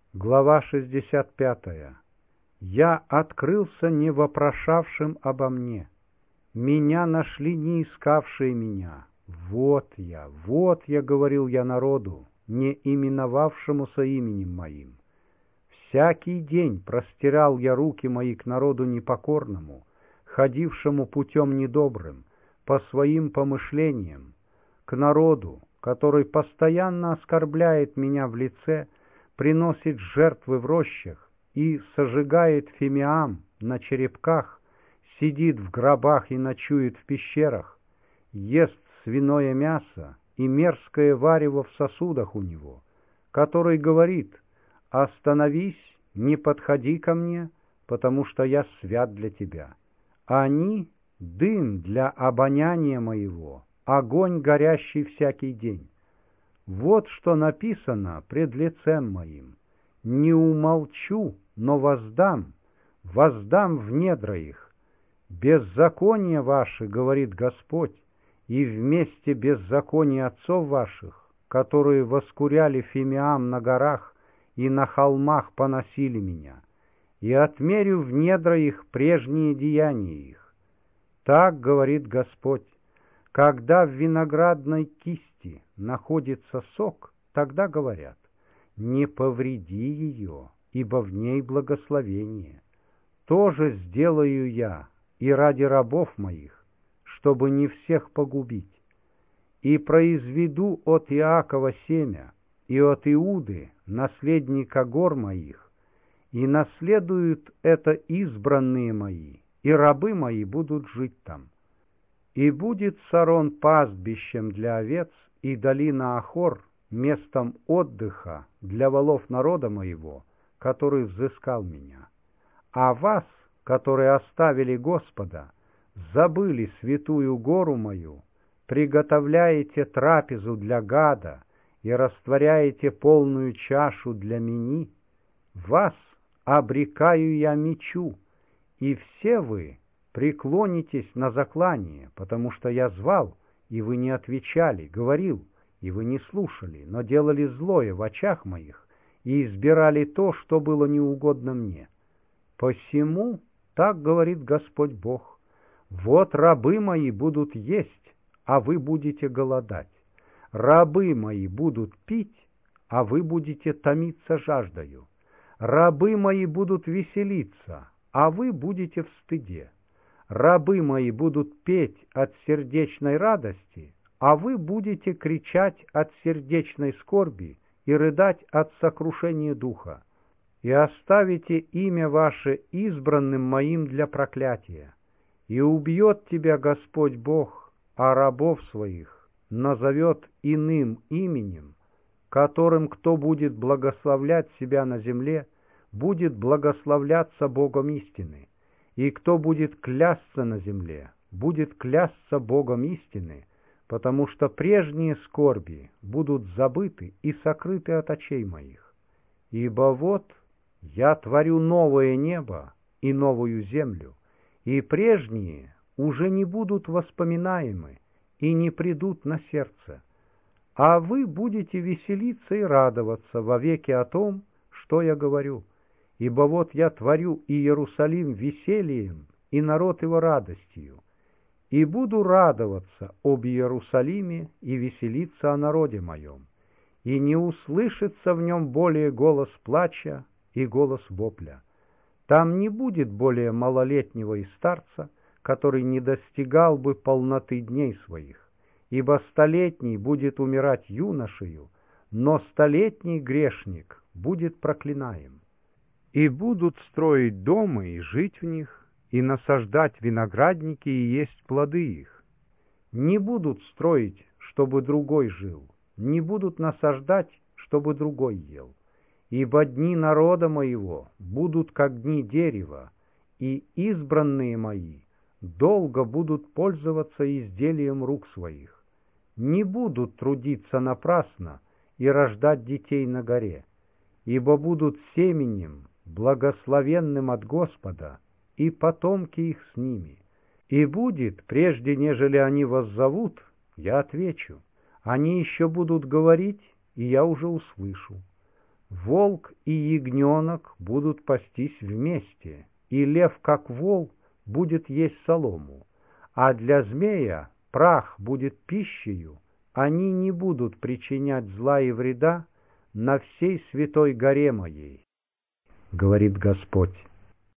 Глава 65. Я открылся не вопрошавшим обо мне. Меня нашли не искавшие меня. Вот я, говорил я народу, не именовавшемуся именем моим. Всякий день простирал я руки мои к народу непокорному, ходившему путем недобрым, по своим помышлениям, к народу, который постоянно оскорбляет меня в лице, приносит жертвы в рощах и сожигает фимиам на черепках, сидит в гробах и ночует в пещерах, ест свиное мясо и мерзкое варево в сосудах у него, который говорит: «Остановись, не подходи ко мне, потому что я свят для тебя». Они — дым для обоняния моего, огонь горящий всякий день. Вот что написано пред лицем моим: не умолчу, но воздам в недра их. Беззаконие ваше, говорит Господь, и вместе беззакония отцов ваших, которые воскуряли фимиам на горах и на холмах поносили меня, и отмерю в недра их прежние деяния их. Так говорит Господь: когда в виноградной кисти находится сок, тогда говорят: не повреди ее, ибо в ней благословение. То же сделаю я и ради рабов моих, чтобы не всех погубить. И произведу от Иакова семя, и от Иуды наследника гор моих, и наследуют это избранные мои, и рабы мои будут жить там. И будет Сарон пастбищем для овец, и долина Ахор местом отдыха для волов народа моего, который взыскал меня. А вас, которые оставили Господа, забыли святую гору мою, приготовляете трапезу для гада и растворяете полную чашу для мени, вас обрекаю я мечу, и все вы преклонитесь на заклание, потому что я звал, и вы не отвечали, говорил, и вы не слушали, но делали злое в очах моих и избирали то, что было неугодно мне. Посему так говорит Господь Бог: вот рабы мои будут есть, а вы будете голодать. Рабы мои будут пить, а вы будете томиться жаждою. Рабы мои будут веселиться, а вы будете в стыде. Рабы мои будут петь от сердечной радости, а вы будете кричать от сердечной скорби и рыдать от сокрушения духа. И оставите имя ваше избранным моим для проклятия. И убьет тебя Господь Бог, а рабов своих назовет иным именем, которым кто будет благословлять себя на земле, будет благословляться Богом истины. И кто будет клясться на земле, будет клясться Богом истины, потому что прежние скорби будут забыты и сокрыты от очей моих. Ибо вот я творю новое небо и новую землю, и прежние уже не будут воспоминаемы и не придут на сердце. А вы будете веселиться и радоваться вовеки о том, что я говорю. Ибо вот я творю Иерусалим весельем, и народ его радостью. И буду радоваться об Иерусалиме и веселиться о народе моем. И не услышится в нем более голос плача и голос вопля. Там не будет более малолетнего и старца, который не достигал бы полноты дней своих. Ибо столетний будет умирать юношею, но столетний грешник будет проклинаем. И будут строить дома и жить в них, и насаждать виноградники и есть плоды их. Не будут строить, чтобы другой жил, не будут насаждать, чтобы другой ел. Ибо дни народа моего будут как дни дерева, и избранные мои долго будут пользоваться изделием рук своих. Не будут трудиться напрасно и рождать детей на горе, ибо будут семенем, благословенным от Господа, и потомки их с ними. И будет, прежде нежели они воззовут, я отвечу. Они еще будут говорить, и я уже услышу. Волк и ягненок будут пастись вместе, и лев, как вол, будет есть солому, а для змея прах будет пищею, они не будут причинять зла и вреда на всей святой горе моей, говорит Господь.